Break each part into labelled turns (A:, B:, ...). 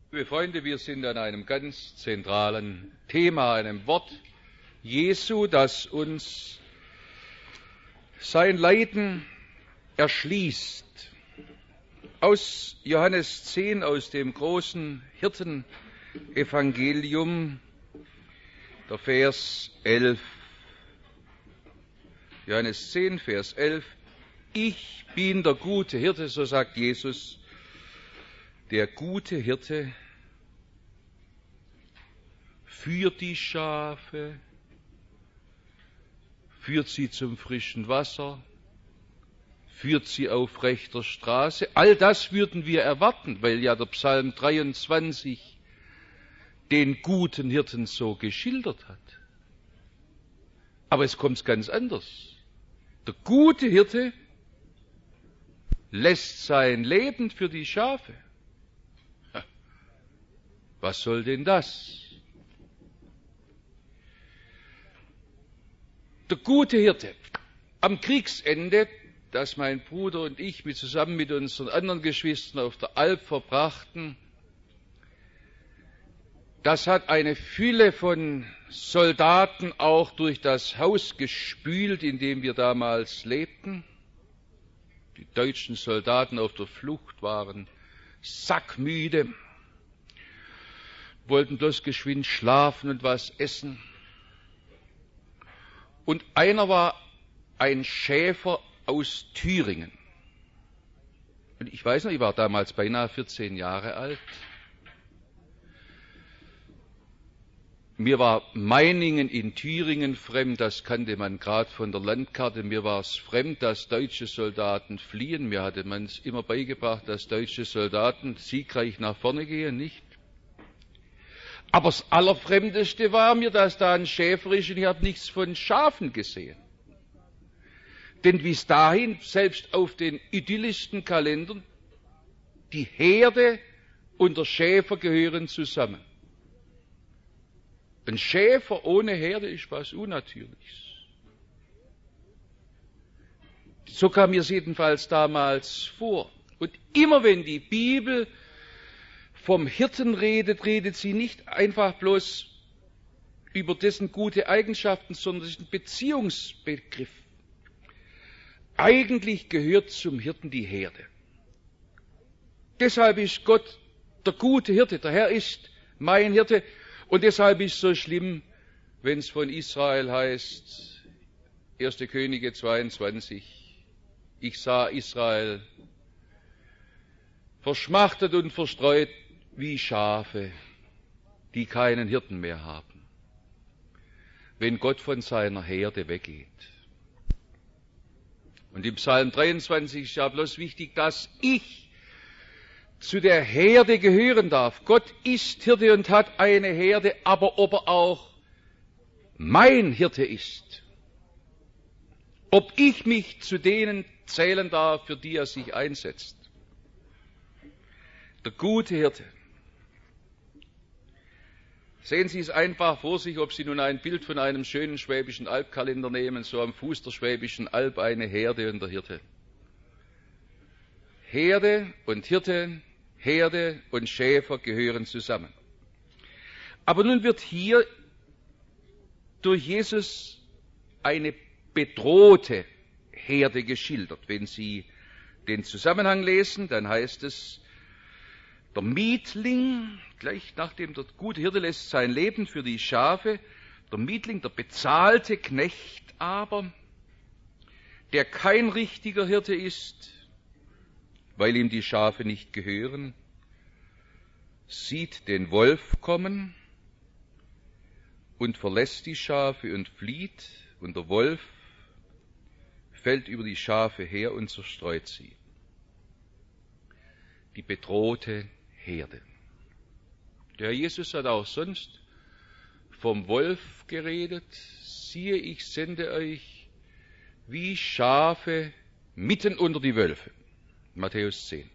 A: Liebe Freunde, wir sind an einem ganz zentralen Thema, einem Wort Jesu, das uns sein Leiden erschließt. Aus Johannes 10, aus dem großen Hirtenevangelium, der Vers 11. Johannes 10, Vers 11. Ich bin der gute Hirte, so sagt Jesus. Der gute Hirte führt die Schafe, führt sie zum frischen Wasser, führt sie auf rechter Straße. All das würden wir erwarten, weil ja der Psalm 23 den guten Hirten so geschildert hat. Aber es kommt ganz anders. Der gute Hirte lässt sein Leben für die Schafe. Was soll denn das? Der gute Hirte. Am Kriegsende, das mein Bruder und ich zusammen mit unseren anderen Geschwistern auf der Alp verbrachten, das hat eine Fülle von Soldaten auch durch das Haus gespült, in dem wir damals lebten. Die deutschen Soldaten auf der Flucht waren sackmüde, wollten bloß geschwind schlafen und was essen. Und einer war ein Schäfer aus Thüringen. Und ich weiß noch, ich war damals beinahe 14 Jahre alt. Mir war Meiningen in Thüringen fremd, das kannte man gerade von der Landkarte. Mir war es fremd, dass deutsche Soldaten fliehen. Mir hatte man es immer beigebracht, dass deutsche Soldaten siegreich nach vorne gehen, nicht? Aber das Allerfremdeste war mir, dass da ein Schäfer ist und ich habe nichts von Schafen gesehen. Denn bis dahin, selbst auf den idyllischsten Kalendern, die Herde und der Schäfer gehören zusammen. Ein Schäfer ohne Herde ist was Unnatürliches. So kam mir es jedenfalls damals vor. Und immer wenn die Bibel vom Hirten redet, redet sie nicht einfach bloß über dessen gute Eigenschaften, sondern es ist ein Beziehungsbegriff. Eigentlich gehört zum Hirten die Herde. Deshalb ist Gott der gute Hirte, der Herr ist mein Hirte. Und deshalb ist es so schlimm, wenn es von Israel heißt, 1. Könige 22, ich sah Israel verschmachtet und verstreut wie Schafe, die keinen Hirten mehr haben, wenn Gott von seiner Herde weggeht. Und im Psalm 23 ist ja bloß wichtig, dass ich zu der Herde gehören darf. Gott ist Hirte und hat eine Herde, aber ob er auch mein Hirte ist, ob ich mich zu denen zählen darf, für die er sich einsetzt. Der gute Hirte. Sehen Sie es einfach vor sich, ob Sie nun ein Bild von einem schönen Schwäbischen Albkalender nehmen, so am Fuß der Schwäbischen Alb eine Herde und der Hirte. Herde und Hirte, Herde und Schäfer gehören zusammen. Aber nun wird hier durch Jesus eine bedrohte Herde geschildert. Wenn Sie den Zusammenhang lesen, dann heißt es, der Mietling, gleich nachdem der gute Hirte lässt sein Leben für die Schafe, der Mietling, der bezahlte Knecht aber, der kein richtiger Hirte ist, weil ihm die Schafe nicht gehören, sieht den Wolf kommen und verlässt die Schafe und flieht, und der Wolf fällt über die Schafe her und zerstreut sie. Die bedrohte Herde. Der Jesus hat auch sonst vom Wolf geredet. Siehe, ich sende euch wie Schafe mitten unter die Wölfe. Matthäus 10.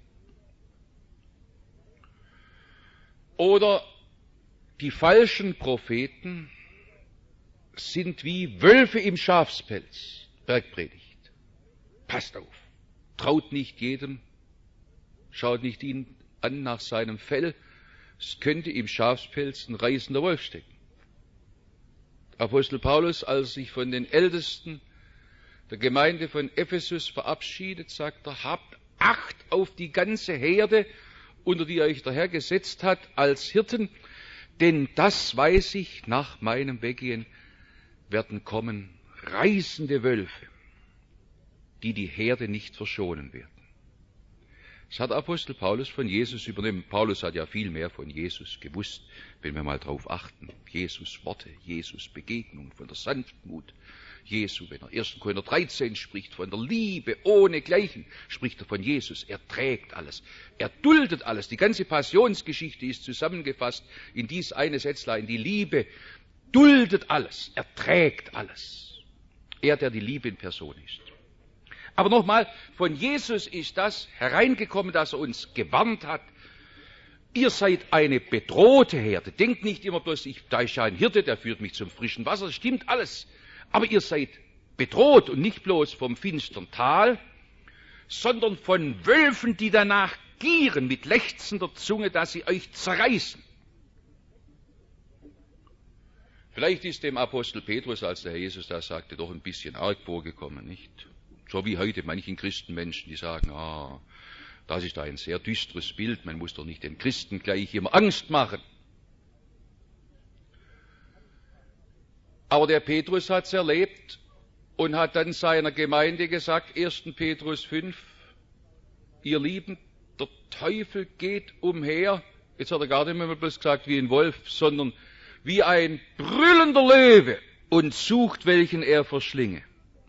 A: Oder die falschen Propheten sind wie Wölfe im Schafspelz. Bergpredigt. Passt auf. Traut nicht jedem. Schaut nicht ihn an nach seinem Fell, Es könnte im Schafspelz ein reißender Wolf stecken. Apostel Paulus, als er sich von den Ältesten der Gemeinde von Ephesus verabschiedet, sagt er, habt Acht auf die ganze Herde, unter die euch der Herr gesetzt hat, als Hirten, denn das weiß ich, nach meinem Weggehen werden kommen reißende Wölfe, die die Herde nicht verschonen werden. Das hat Apostel Paulus von Jesus übernommen. Paulus hat ja viel mehr von Jesus gewusst, wenn wir mal drauf achten. Jesus Worte, Jesus Begegnung, von der Sanftmut Jesu, wenn er 1. Korinther 13 spricht, von der Liebe ohnegleichen, spricht er von Jesus. Er trägt alles, er duldet alles. Die ganze Passionsgeschichte ist zusammengefasst in dies eine Sätzlein. Die Liebe duldet alles, er trägt alles. Er, der die Liebe in Person ist. Aber nochmal, von Jesus ist das hereingekommen, dass er uns gewarnt hat. Ihr seid eine bedrohte Herde. Denkt nicht immer bloß, da ist ja ein Hirte, der führt mich zum frischen Wasser. Das stimmt alles. Aber ihr seid bedroht und nicht bloß vom finstern Tal, sondern von Wölfen, die danach gieren mit lechzender Zunge, dass sie euch zerreißen. Vielleicht ist dem Apostel Petrus, als der Herr Jesus das sagte, doch ein bisschen arg vorgekommen, nicht? So wie heute manchen Christenmenschen, die sagen, das ist ein sehr düsteres Bild, man muss doch nicht den Christen gleich immer Angst machen. Aber der Petrus hat es erlebt und hat dann seiner Gemeinde gesagt, 1. Petrus 5, ihr Lieben, der Teufel geht umher, jetzt hat er gar nicht mehr bloß gesagt wie ein Wolf, sondern wie ein brüllender Löwe und sucht, welchen er verschlinge.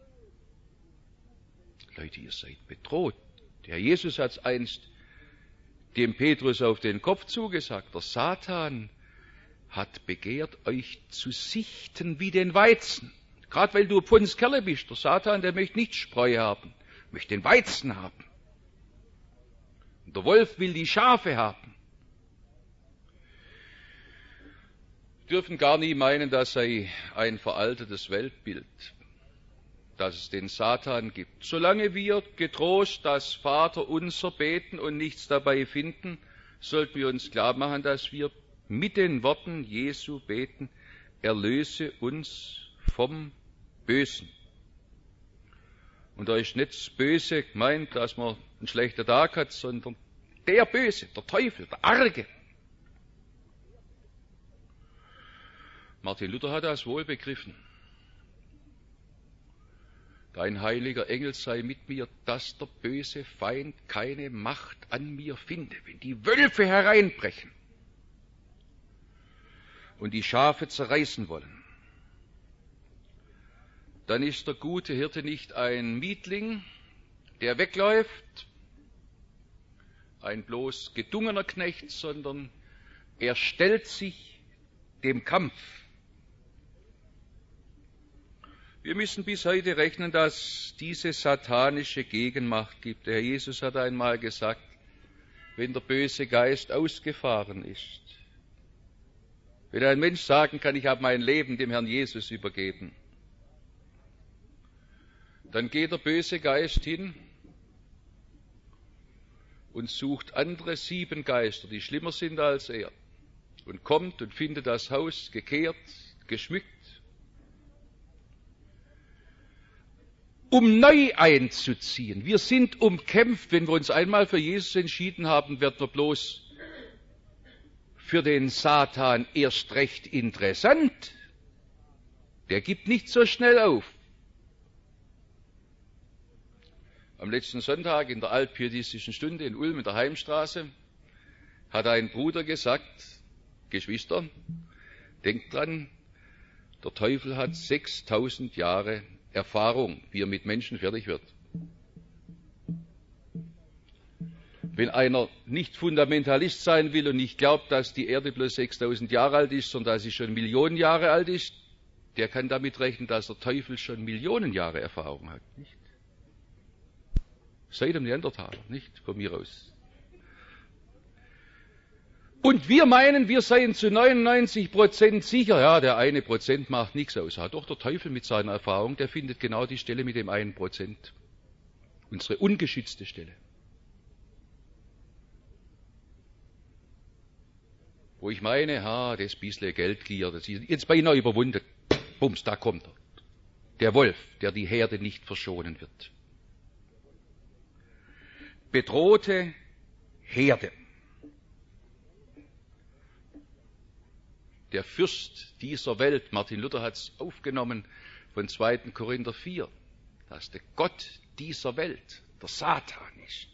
A: Leute, ihr seid bedroht. Der Jesus hat es einst dem Petrus auf den Kopf zugesagt. Der Satan hat begehrt, euch zu sichten wie den Weizen. Gerade weil du Pfons Kerle bist. Der Satan, der möchte nicht Spreu haben, möchte den Weizen haben. Und der Wolf will die Schafe haben. Wir dürfen gar nie meinen, das sei ein veraltetes Weltbild, dass es den Satan gibt. Solange wir getrost das Vaterunser beten und nichts dabei finden, sollten wir uns klar machen, dass wir mit den Worten Jesu beten, erlöse uns vom Bösen. Und da ist nicht das Böse gemeint, dass man einen schlechten Tag hat, sondern der Böse, der Teufel, der Arge. Martin Luther hat das wohl begriffen. Dein heiliger Engel sei mit mir, dass der böse Feind keine Macht an mir finde. Wenn die Wölfe hereinbrechen und die Schafe zerreißen wollen, dann ist der gute Hirte nicht ein Mietling, der wegläuft, ein bloß gedungener Knecht, sondern er stellt sich dem Kampf. Wir müssen bis heute rechnen, dass diese satanische Gegenmacht gibt. Der Herr Jesus hat einmal gesagt, wenn der böse Geist ausgefahren ist, wenn ein Mensch sagen kann, ich habe mein Leben dem Herrn Jesus übergeben, dann geht der böse Geist hin und sucht andere 7 Geister, die schlimmer sind als er, und kommt und findet das Haus gekehrt, geschmückt, um neu einzuziehen. Wir sind umkämpft. Wenn wir uns einmal für Jesus entschieden haben, wird er bloß für den Satan erst recht interessant. Der gibt nicht so schnell auf. Am letzten Sonntag in der altpietistischen Stunde in Ulm in der Heimstraße hat ein Bruder gesagt, Geschwister, denkt dran, der Teufel hat 6000 Jahre Erfahrung, wie er mit Menschen fertig wird. Wenn einer nicht Fundamentalist sein will und nicht glaubt, dass die Erde bloß 6000 Jahre alt ist, sondern dass sie schon Millionen Jahre alt ist, der kann damit rechnen, dass der Teufel schon Millionen Jahre Erfahrung hat. Nicht? Seit dem Neandertaler, nicht von mir aus. Und wir meinen, wir seien zu 99% sicher, ja, der 1% macht nichts aus. Ja, doch der Teufel mit seiner Erfahrung, der findet genau die Stelle mit dem 1%. Unsere ungeschützte Stelle. wo ich meine, das bisschen Geldgier, das ist jetzt beinahe überwunden. Bums, da kommt er. Der Wolf, der die Herde nicht verschonen wird. Bedrohte Herde. Der Fürst dieser Welt, Martin Luther hat es aufgenommen von 2. Korinther 4, dass der Gott dieser Welt der Satan ist.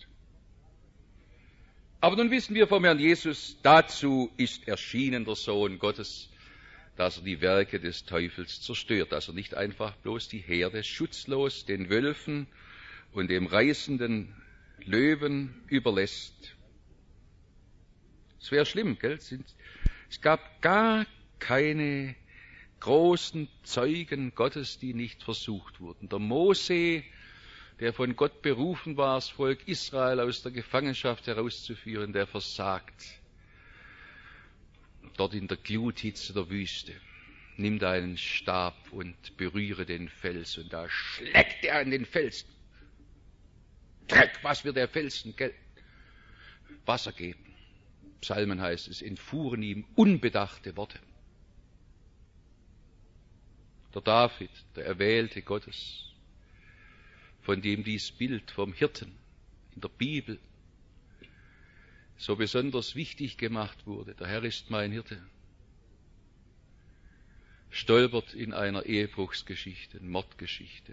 A: Aber nun wissen wir vom Herrn Jesus, dazu ist erschienen der Sohn Gottes, dass er die Werke des Teufels zerstört, dass er nicht einfach bloß die Herde schutzlos den Wölfen und dem reißenden Löwen überlässt. Es wäre schlimm, gell? Es gab gar keine großen Zeugen Gottes, die nicht versucht wurden. Der Mose, der von Gott berufen war, das Volk Israel aus der Gefangenschaft herauszuführen, der versagt. Dort in der Gluthitze der Wüste. Nimm deinen Stab und berühre den Fels, und da schlägt er an den Felsen. Dreck, was wird der Felsen Wasser geben? Psalmen heißt es, entfuhren ihm unbedachte Worte. Der David, der Erwählte Gottes, von dem dies Bild vom Hirten in der Bibel so besonders wichtig gemacht wurde. Der Herr ist mein Hirte. Stolpert in einer Ehebruchsgeschichte, Mordgeschichte.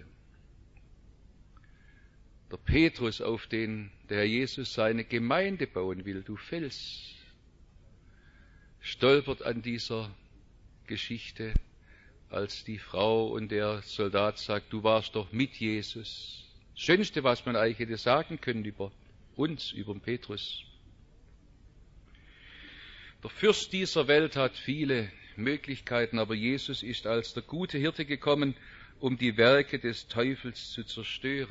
A: Der Petrus, auf den der Herr Jesus seine Gemeinde bauen will, du Fels, stolpert an dieser Geschichte, als die Frau und der Soldat sagt, du warst doch mit Jesus. Das Schönste, was man eigentlich hätte sagen können über uns, über den Petrus. Der Fürst dieser Welt hat viele Möglichkeiten, aber Jesus ist als der gute Hirte gekommen, um die Werke des Teufels zu zerstören.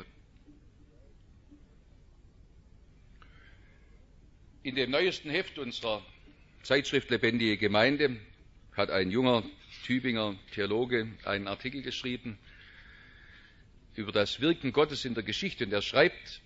A: In dem neuesten Heft unserer Zeitschrift Lebendige Gemeinde hat ein junger Tübinger Theologe einen Artikel geschrieben über das Wirken Gottes in der Geschichte. Und er schreibt,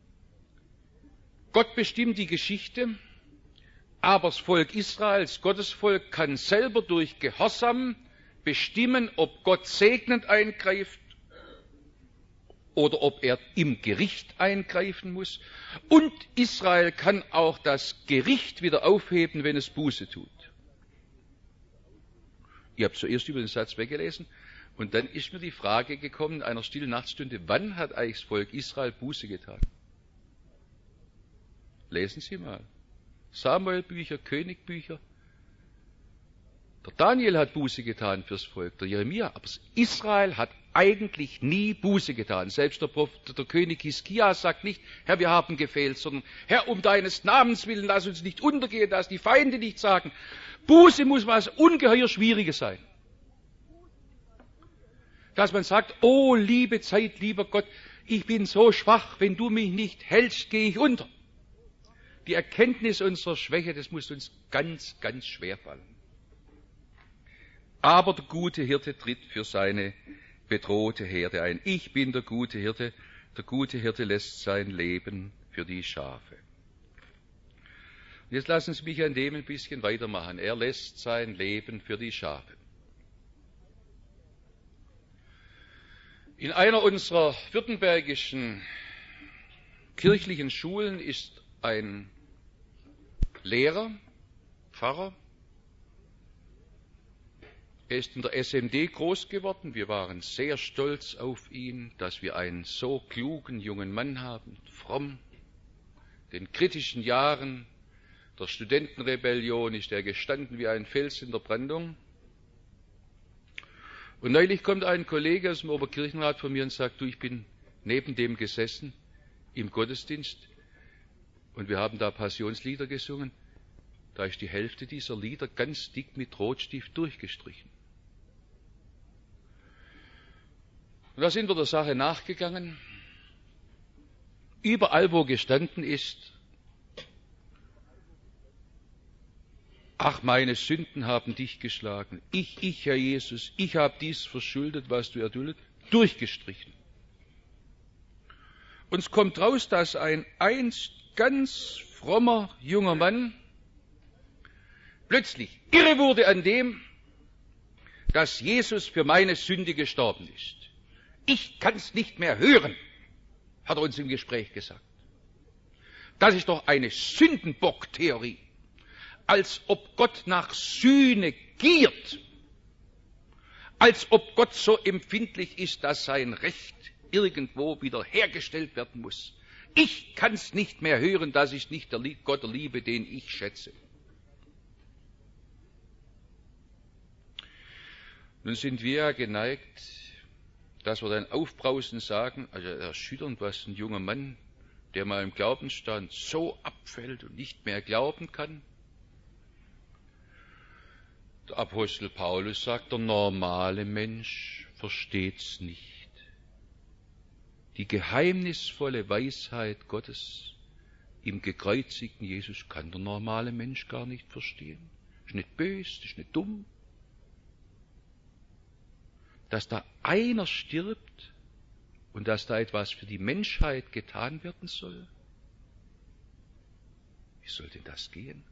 A: Gott bestimmt die Geschichte, aber das Volk Israels, Gottes Volk, kann selber durch Gehorsam bestimmen, ob Gott segnend eingreift oder ob er im Gericht eingreifen muss. Und Israel kann auch das Gericht wieder aufheben, wenn es Buße tut. Ich habe zuerst über den Satz weggelesen und dann ist mir die Frage gekommen, in einer stillen Nachtstunde, wann hat eigentlich das Volk Israel Buße getan? Lesen Sie mal. Samuel-Bücher, Königbücher. Der Daniel hat Buße getan fürs Volk, der Jeremia, aber Israel hat eigentlich nie Buße getan. Selbst der König Hiskia sagt nicht, Herr, wir haben gefehlt, sondern Herr, um deines Namens willen, lass uns nicht untergehen, dass die Feinde nicht sagen. Buße muss was ungeheuer Schwieriges sein. Dass man sagt, oh, liebe Zeit, lieber Gott, ich bin so schwach, wenn du mich nicht hältst, gehe ich unter. Die Erkenntnis unserer Schwäche, das muss uns ganz, ganz schwer fallen. Aber der gute Hirte tritt für seine bedrohte Herde ein. Ich bin der gute Hirte lässt sein Leben für die Schafe. Und jetzt lassen Sie mich an dem ein bisschen weitermachen. Er lässt sein Leben für die Schafe. In einer unserer württembergischen kirchlichen Schulen ist ein Lehrer, Pfarrer. Er ist in der SMD groß geworden. Wir waren sehr stolz auf ihn, dass wir einen so klugen jungen Mann haben, fromm. Den kritischen Jahren der Studentenrebellion ist er gestanden wie ein Fels in der Brandung. Und neulich kommt ein Kollege aus dem Oberkirchenrat von mir und sagt, du, ich bin neben dem gesessen im Gottesdienst und wir haben da Passionslieder gesungen. Da ist die Hälfte dieser Lieder ganz dick mit Rotstift durchgestrichen. Und da sind wir der Sache nachgegangen. Überall, wo gestanden ist, ach, meine Sünden haben dich geschlagen. Ich, Herr Jesus, ich habe dies verschuldet, was du erduldet, durchgestrichen. Und es kommt raus, dass ein einst ganz frommer junger Mann plötzlich irre wurde an dem, dass Jesus für meine Sünde gestorben ist. Ich kann es nicht mehr hören, hat er uns im Gespräch gesagt. Das ist doch eine Sündenbock-Theorie. Als ob Gott nach Sühne giert. Als ob Gott so empfindlich ist, dass sein Recht irgendwo wiederhergestellt werden muss. Ich kann es nicht mehr hören, das ist nicht der Gott der Liebe, den ich schätze. Nun sind wir ja geneigt, dass wir dann aufbrausend sagen, also erschütternd, was ein junger Mann, der mal im Glaubensstand so abfällt und nicht mehr glauben kann. Der Apostel Paulus sagt, der normale Mensch versteht's nicht. Die geheimnisvolle Weisheit Gottes im gekreuzigten Jesus kann der normale Mensch gar nicht verstehen. Ist nicht böse, ist nicht dumm. Dass da einer stirbt und dass da etwas für die Menschheit getan werden soll. Wie soll denn das gehen?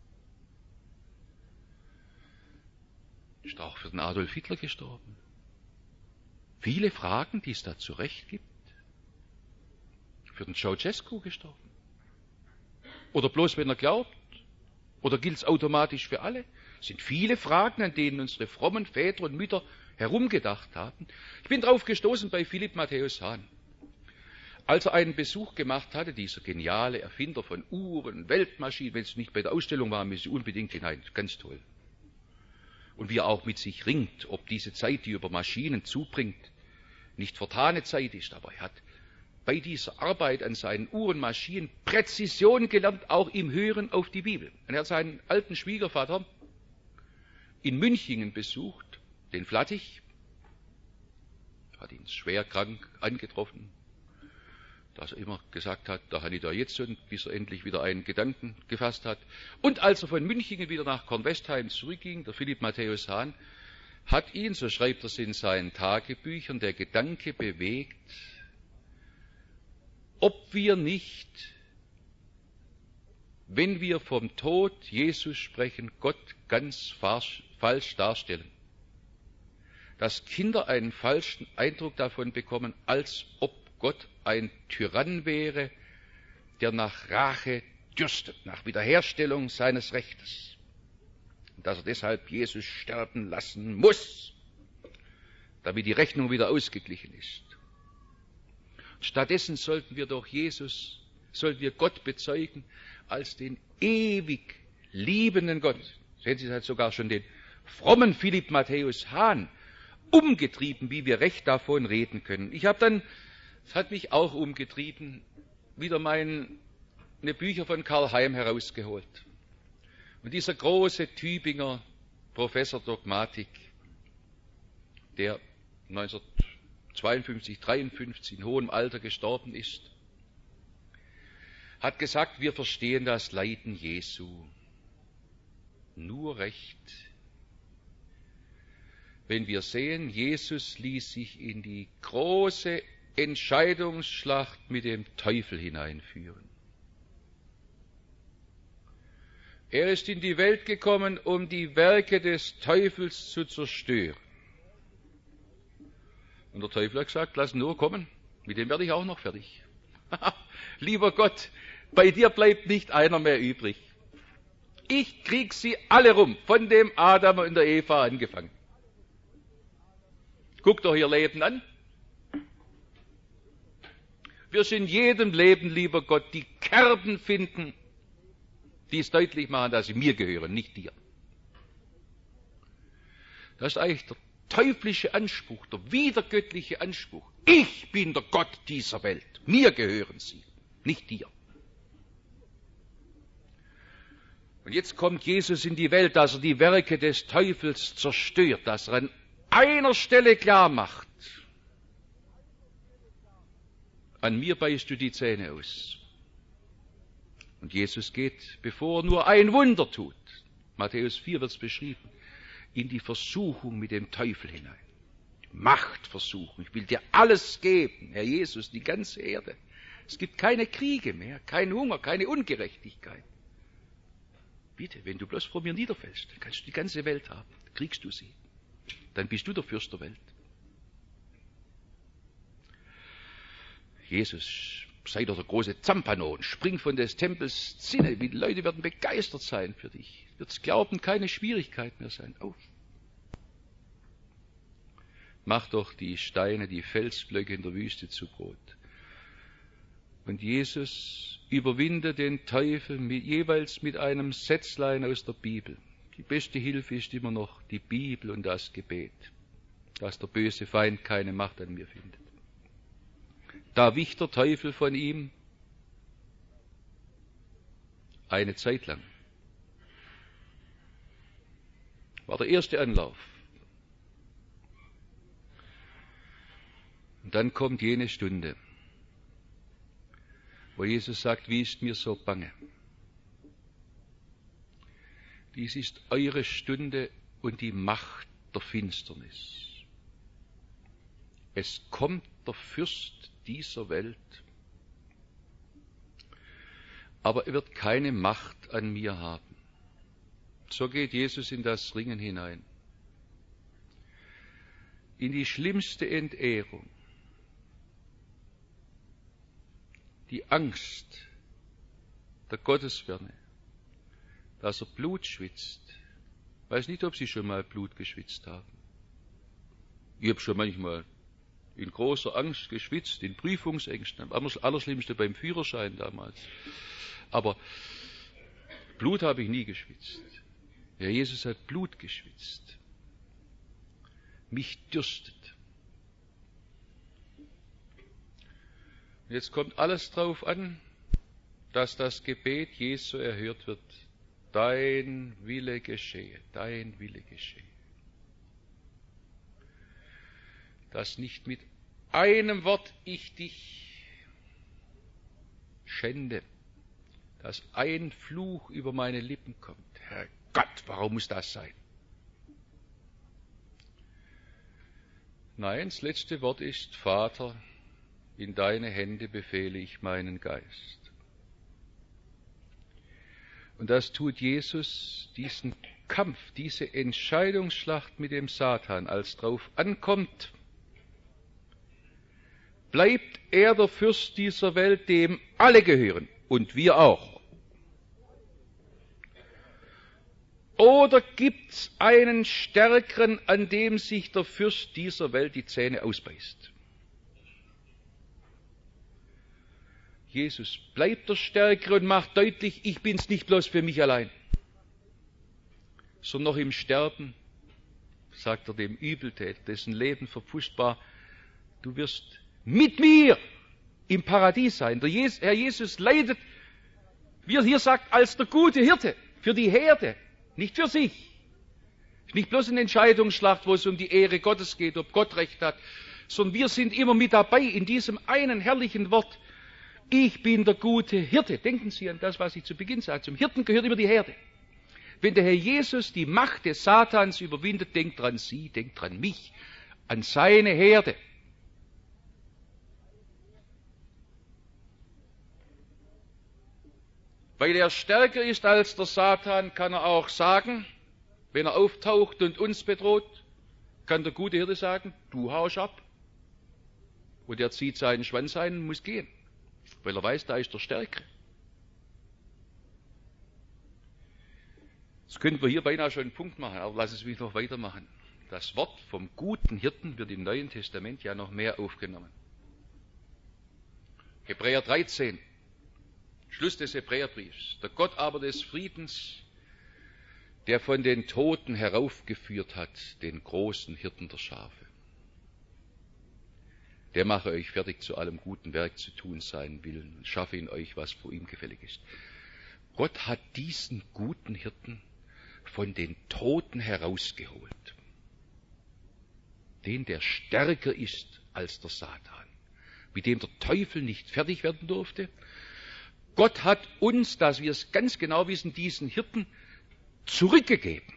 A: Ist auch für den Adolf Hitler gestorben. Viele Fragen, die es da zu Recht gibt. Für den Ceausescu gestorben. Oder bloß, wenn er glaubt? Oder gilt es automatisch für alle? Es sind viele Fragen, an denen unsere frommen Väter und Mütter herumgedacht haben. Ich bin drauf gestoßen bei Philipp Matthäus Hahn. Als er einen Besuch gemacht hatte, dieser geniale Erfinder von Uhren, Weltmaschinen, wenn es nicht bei der Ausstellung war, müssen Sie unbedingt hinein. Ganz toll. Und wie er auch mit sich ringt, ob diese Zeit, die über Maschinen zubringt, nicht vertane Zeit ist. Aber er hat bei dieser Arbeit an seinen Uhrenmaschinen Präzision gelernt, auch im Hören auf die Bibel. Und er hat seinen alten Schwiegervater in Münchingen besucht, den Flattich, hat ihn schwer krank angetroffen, dass er immer gesagt hat, da habe ich da jetzt und bis er endlich wieder einen Gedanken gefasst hat. Und als er von Münchingen wieder nach Kornwestheim zurückging, der Philipp Matthäus Hahn, hat ihn, so schreibt er es in seinen Tagebüchern, der Gedanke bewegt, ob wir nicht, wenn wir vom Tod Jesus sprechen, Gott ganz falsch darstellen. Dass Kinder einen falschen Eindruck davon bekommen, als ob Gott ein Tyrann wäre, der nach Rache dürstet, nach Wiederherstellung seines Rechtes. Und dass er deshalb Jesus sterben lassen muss, damit die Rechnung wieder ausgeglichen ist. Stattdessen sollten wir Gott bezeugen als den ewig liebenden Gott. Sehen Sie, es hat sogar schon den frommen Philipp Matthäus Hahn umgetrieben, wie wir recht davon reden können. Es hat mich auch umgetrieben, wieder meine Bücher von Karl Heim herausgeholt. Und dieser große Tübinger Professor Dogmatik, der 1952, 1953 in hohem Alter gestorben ist, hat gesagt, wir verstehen das Leiden Jesu nur recht, wenn wir sehen, Jesus ließ sich in die große Entscheidungsschlacht mit dem Teufel hineinführen. Er ist in die Welt gekommen, um die Werke des Teufels zu zerstören. Und der Teufel hat gesagt, lass nur kommen, mit dem werde ich auch noch fertig. Lieber Gott, bei dir bleibt nicht einer mehr übrig. Ich krieg sie alle rum, von dem Adam und der Eva angefangen. Guckt doch ihr Leben an. Wirst in jedem Leben, lieber Gott, die Kerben finden, die es deutlich machen, dass sie mir gehören, nicht dir. Das ist eigentlich der teuflische Anspruch, der widergöttliche Anspruch. Ich bin der Gott dieser Welt. Mir gehören sie, nicht dir. Und jetzt kommt Jesus in die Welt, dass er die Werke des Teufels zerstört, dass er an einer Stelle klar macht, an mir beißt du die Zähne aus. Und Jesus geht, bevor er nur ein Wunder tut, Matthäus 4 wird es beschrieben, in die Versuchung mit dem Teufel hinein. Machtversuchung. Ich will dir alles geben, Herr Jesus, die ganze Erde. Es gibt keine Kriege mehr, keinen Hunger, keine Ungerechtigkeit. Bitte, wenn du bloß vor mir niederfällst, dann kannst du die ganze Welt haben. Dann kriegst du sie. Dann bist du der Fürst der Welt. Jesus, sei doch der große Zampano und spring von des Tempels Zinne. Die Leute werden begeistert sein für dich. Wird's Glauben keine Schwierigkeit mehr sein. Auf. Mach doch die Steine, die Felsblöcke in der Wüste zu Brot. Und Jesus überwinde den Teufel jeweils mit einem Sätzlein aus der Bibel. Die beste Hilfe ist immer noch die Bibel und das Gebet, dass der böse Feind keine Macht an mir findet. Da wich der Teufel von ihm eine Zeit lang. War der erste Anlauf. Und dann kommt jene Stunde, wo Jesus sagt, wie ist mir so bange? Dies ist eure Stunde und die Macht der Finsternis. Es kommt der Fürst dieser Welt, aber er wird keine Macht an mir haben. So geht Jesus in das Ringen hinein, in die schlimmste Entehrung, die Angst der Gottesferne, dass er Blut schwitzt. Ich weiß nicht, ob Sie schon mal Blut geschwitzt haben. Ich habe schon manchmal in großer Angst geschwitzt, in Prüfungsängsten, am allerschlimmsten beim Führerschein damals. Aber Blut habe ich nie geschwitzt. Ja, Jesus hat Blut geschwitzt. Mich dürstet. Und jetzt kommt alles drauf an, dass das Gebet Jesu erhört wird. Dein Wille geschehe, dein Wille geschehe. Dass nicht mit einem Wort ich dich schände, dass ein Fluch über meine Lippen kommt. Herr Gott, warum muss das sein? Nein, das letzte Wort ist, Vater, in deine Hände befehle ich meinen Geist. Und das tut Jesus, diesen Kampf, diese Entscheidungsschlacht mit dem Satan, als drauf ankommt, bleibt er der Fürst dieser Welt, dem alle gehören, und wir auch. Oder gibt's einen Stärkeren, an dem sich der Fürst dieser Welt die Zähne ausbeißt? Jesus bleibt der Stärkere und macht deutlich, ich bin's nicht bloß für mich allein, sondern noch im Sterben sagt er dem Übeltäter, dessen Leben verpfuscht war, du wirst mit mir im Paradies sein. Der Herr Jesus leidet, wie er hier sagt, als der gute Hirte für die Herde, nicht für sich. Nicht bloß eine Entscheidungsschlacht, wo es um die Ehre Gottes geht, ob Gott Recht hat, sondern wir sind immer mit dabei in diesem einen herrlichen Wort. Ich bin der gute Hirte. Denken Sie an das, was ich zu Beginn sagte. Zum Hirten gehört immer die Herde. Wenn der Herr Jesus die Macht des Satans überwindet, denkt dran Sie, denkt dran mich, an seine Herde. Weil er stärker ist als der Satan, kann er auch sagen, wenn er auftaucht und uns bedroht, kann der gute Hirte sagen, du haust ab. Und er zieht seinen Schwanz ein und muss gehen, weil er weiß, da ist der Stärkere. Jetzt könnten wir hier beinahe schon einen Punkt machen, aber lass es mich noch weitermachen. Das Wort vom guten Hirten wird im Neuen Testament ja noch mehr aufgenommen. Hebräer 13, Schluss des Hebräerbriefs. Der Gott aber des Friedens, der von den Toten heraufgeführt hat, den großen Hirten der Schafe, der mache euch fertig, zu allem guten Werk zu tun seinen Willen und schaffe in euch, was vor ihm gefällig ist. Gott hat diesen guten Hirten von den Toten herausgeholt. Den, der stärker ist als der Satan, mit dem der Teufel nicht fertig werden durfte. Gott hat uns, dass wir es ganz genau wissen, diesen Hirten zurückgegeben.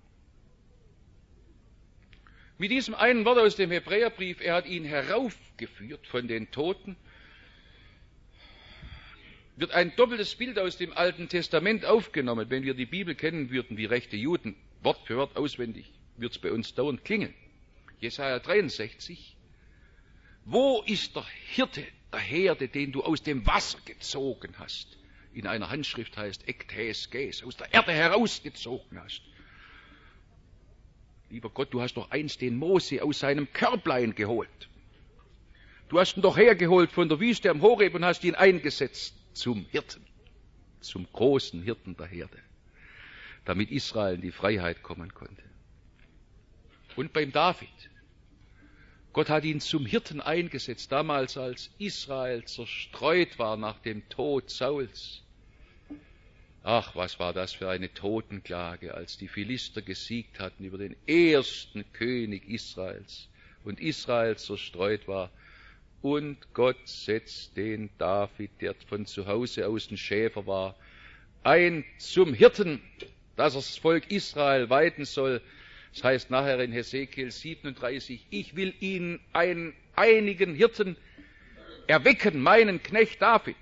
A: Mit diesem einen Wort aus dem Hebräerbrief, er hat ihn heraufgeführt von den Toten. wird ein doppeltes Bild aus dem Alten Testament aufgenommen. Wenn wir die Bibel kennen würden, wie rechte Juden, Wort für Wort auswendig, wird es bei uns dauernd klingeln. Jesaja 63. Wo ist der Hirte der Herde, den du aus dem Wasser gezogen hast? In einer Handschrift heißt Ektes Ges, aus der Erde herausgezogen hast. Lieber Gott, du hast doch einst den Mose aus seinem Körblein geholt. Du hast ihn doch hergeholt von der Wüste am Horeb und hast ihn eingesetzt zum Hirten, zum großen Hirten der Herde, damit Israel in die Freiheit kommen konnte. Und beim David. Gott hat ihn zum Hirten eingesetzt, damals als Israel zerstreut war nach dem Tod Sauls. Ach, was war das für eine Totenklage, als die Philister gesiegt hatten über den ersten König Israels und Israel zerstreut war. Und Gott setzt den David, der von zu Hause aus ein Schäfer war, ein zum Hirten, dass er das Volk Israel weiden soll. Das heißt nachher in Hesekiel 37, ich will ihnen einen einigen Hirten erwecken, meinen Knecht David.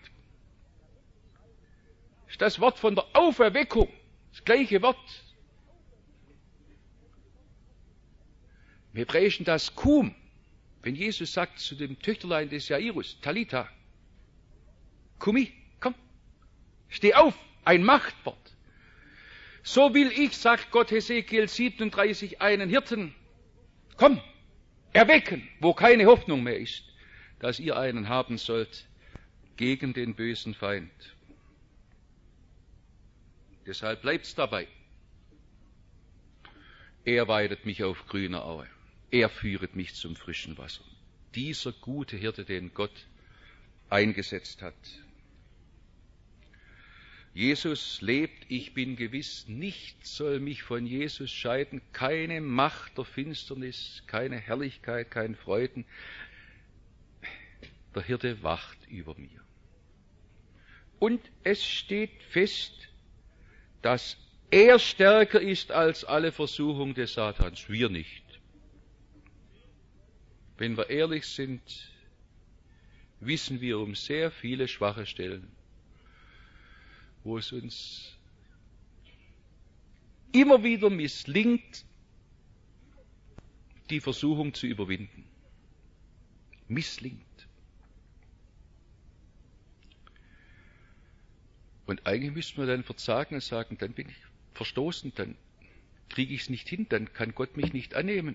A: Das ist das Wort von der Auferweckung, das gleiche Wort. Im Hebräischen das Kum. Wenn Jesus sagt zu dem Töchterlein des Jairus, Talita, Kumi, komm, steh auf, ein Machtwort. So will ich, sagt Gott Hesekiel 37, einen Hirten, komm, erwecken, wo keine Hoffnung mehr ist, dass ihr einen haben sollt gegen den bösen Feind. Deshalb bleibt's dabei. Er weidet mich auf grüner Aue. Er führet mich zum frischen Wasser. Dieser gute Hirte, den Gott eingesetzt hat. Jesus lebt, ich bin gewiss, nichts soll mich von Jesus scheiden, keine Macht der Finsternis, keine Herrlichkeit, kein Freuden. Der Hirte wacht über mir. Und es steht fest, dass er stärker ist als alle Versuchung des Satans, wir nicht. Wenn wir ehrlich sind, wissen wir um sehr viele schwache Stellen, wo es uns immer wieder misslingt, die Versuchung zu überwinden. Misslingt. Und eigentlich müssten wir dann verzagen und sagen, dann bin ich verstoßen, dann kriege ich es nicht hin, dann kann Gott mich nicht annehmen.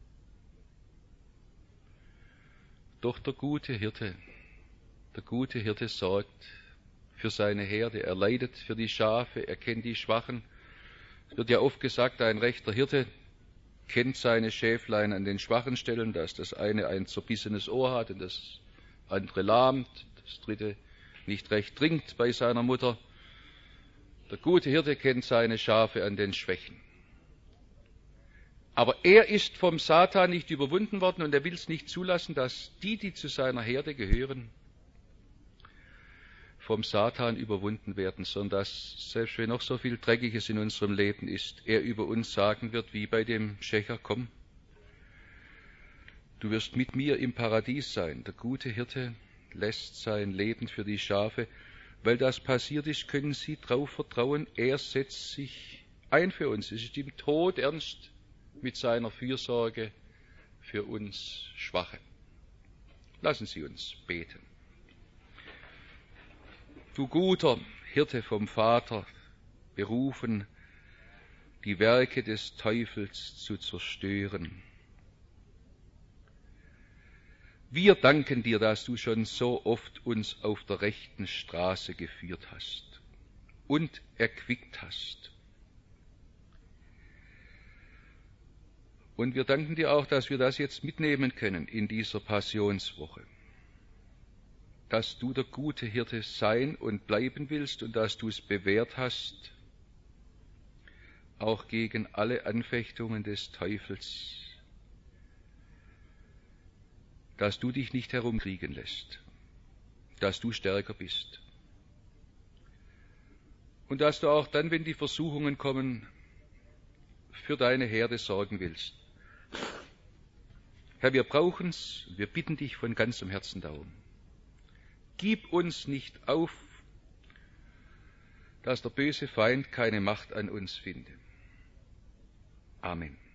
A: Doch der gute Hirte sorgt für seine Herde, er leidet für die Schafe, er kennt die Schwachen. Es wird ja oft gesagt, ein rechter Hirte kennt seine Schäflein an den schwachen Stellen, dass das eine ein zerbissenes Ohr hat und das andere lahmt, das dritte nicht recht trinkt bei seiner Mutter. Der gute Hirte kennt seine Schafe an den Schwächen. Aber er ist vom Satan nicht überwunden worden und er will es nicht zulassen, dass die zu seiner Herde gehören, vom Satan überwunden werden, sondern dass, selbst wenn noch so viel Dreckiges in unserem Leben ist, er über uns sagen wird, wie bei dem Schächer, komm, du wirst mit mir im Paradies sein. Der gute Hirte lässt sein Leben für die Schafe. Weil das passiert ist, können sie darauf vertrauen, er setzt sich ein für uns. Es ist ihm todernst mit seiner Fürsorge für uns Schwache. Lassen Sie uns beten. Du guter Hirte vom Vater, berufen, die Werke des Teufels zu zerstören. Wir danken dir, dass du schon so oft uns auf der rechten Straße geführt hast und erquickt hast. Und wir danken dir auch, dass wir das jetzt mitnehmen können in dieser Passionswoche. Dass du der gute Hirte sein und bleiben willst und dass du es bewährt hast, auch gegen alle Anfechtungen des Teufels, dass du dich nicht herumkriegen lässt, dass du stärker bist. Und dass du auch dann, wenn die Versuchungen kommen, für deine Herde sorgen willst. Herr, wir brauchen's, wir bitten dich von ganzem Herzen darum. Gib uns nicht auf, dass der böse Feind keine Macht an uns finde. Amen.